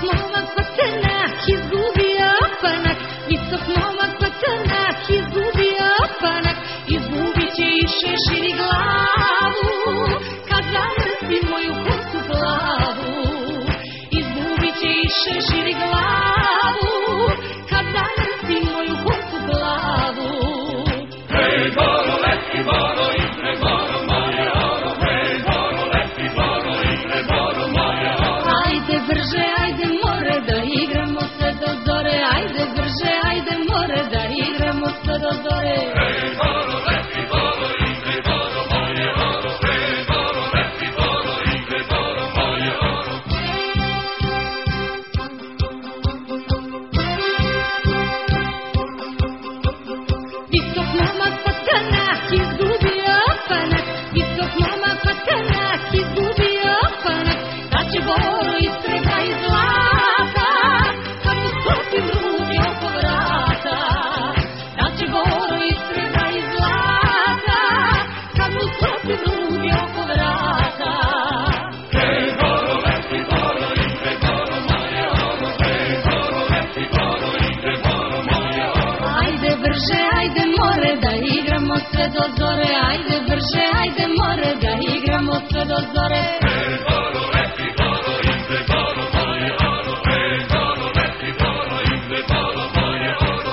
momak patrnak izgubio opanak, visok momak patrnak izgubio opanak, izgubit će i šešir i glavu, kad zavrti moju kosu plavu. Izgubit će i šešir i glavu, kad zavrti moju kosu plavu. Hej, Boro, leti Boro, igre Boro, moje oro. Hej, Boro, leti Boro, igre Boro, moje oro. Ajde brže, ajde more da igramo sve do zore, ajde brže, ajde more da igramo sve do zore. Hej, Boro, leti Boro, igre Boro, moje oro. Hej, Boro, leti Boro, igre Boro, moje oro. Visok momak patrnak izgubio opanak, visok momak patrnak izgubio opanak, da će Boro iz srebra i zlata, kad mu sklopim ruke oko vrata. Da će Boro iz srebra i zlata, kad mu sklopim ruke oko vrata. Hej, Boro, leti Boro, igre Boro, moje oro. Hej, Boro, leti Boro, igre Boro, moje oro. Ajde brže, ajde more da igramo sve do zore, ajde brže, ajde more da igramo sve do zore. Hej, Boro, leti Boro, igre Boro, moje oro. Hej, Boro, leti Boro, igre Boro, moje oro.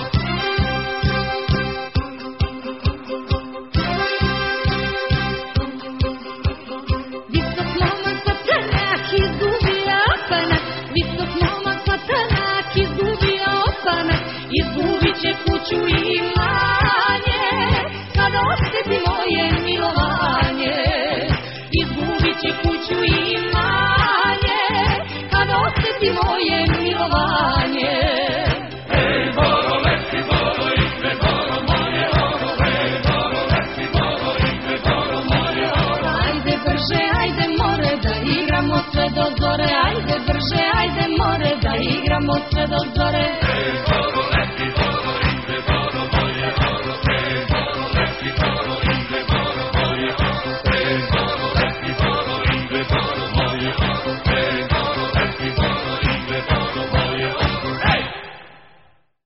Visok momak patrnak izgubio opanak, visok momak patrnak izgubio opanak, izgubit će kuću i imanje, kad osjeti moje milovanje. Izgubit će kuću i imanje, kad osjeti moje milovanje. Hej, Boro, leti Boro, igre Boro, moje oro. Hej, Boro, leti Boro, igre Boro, moje oro. Ajde brže, ajde more da igramo sve do zore, ajde brže, ajde more da igramo sve do zore. Hej, Boro,